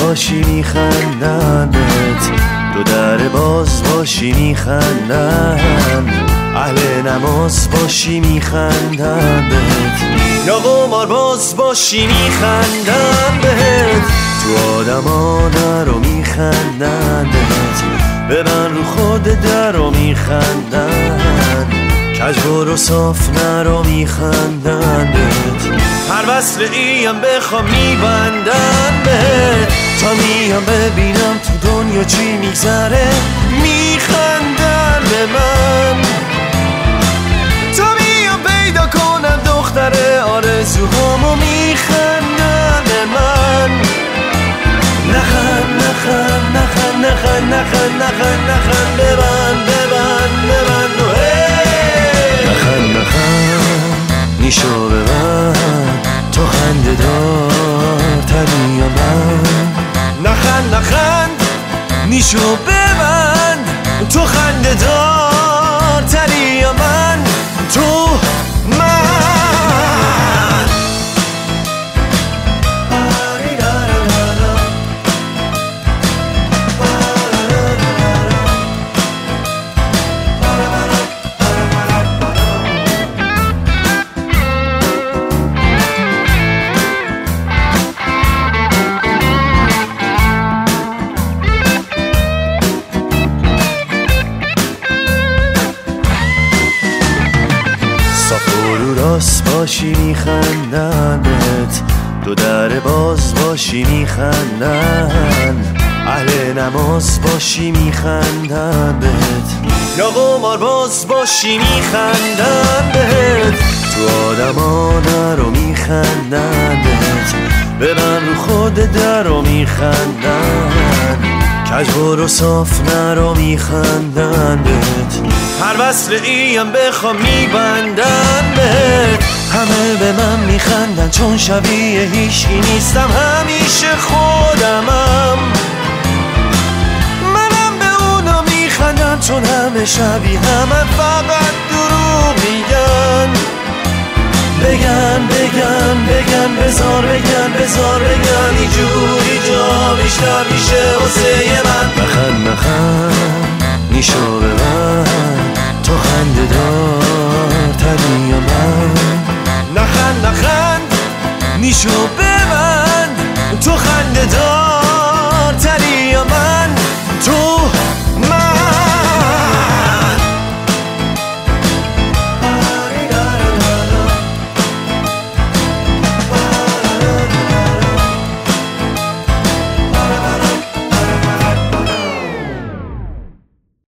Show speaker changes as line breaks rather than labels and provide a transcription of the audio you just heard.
باشی میخندن بهت، دو در باز باشی میخندن، اهل نماز باشی میخندن بهت، یا قمار باز باشی میخندن بهت، تو آدما نرو میخندن بهت، ببن رو خود درو میخندن، کج برو صاف نرو میخندن بهت، هر وصل ایم بخوام میبندن بهت، تا میام ببینم تو دنیا چی میگذره میخندن به من، تا میام پیدا کنم دختر آرزوهامو میخندن به من، نخند نخند نخند نخند نخند نخند نخند ببند ببند ببند نخند نخند نیشو ببند، تو خنده دار تنی یا من، نخند نخند نیشو ببند، تو خنده دار تنی یا من، تو من. راست باشی میخندن بهت، دو در باز باشی میخندن، اهل نماز باشی میخندن بهت، یا قمار باز باشی میخندن بهت، تو آدما نرو میخندن بهت، ببن رو خود درو میخندن، کج برو صاف نرو میخندن بهت، هر وصل ایم بخوام میبندن بهت، همه به من میخندن چون شبیه هیچکی نیستم، همیشه خودمم، منم به اونا میخندم چون همه شبیه همه، فقط دروغ میگن، بگن بگن بگن بزار بگن بزار بگن، اینجوری جا بیشتر میشه واسه من، نخند نخند نیشو ببند، تو خنده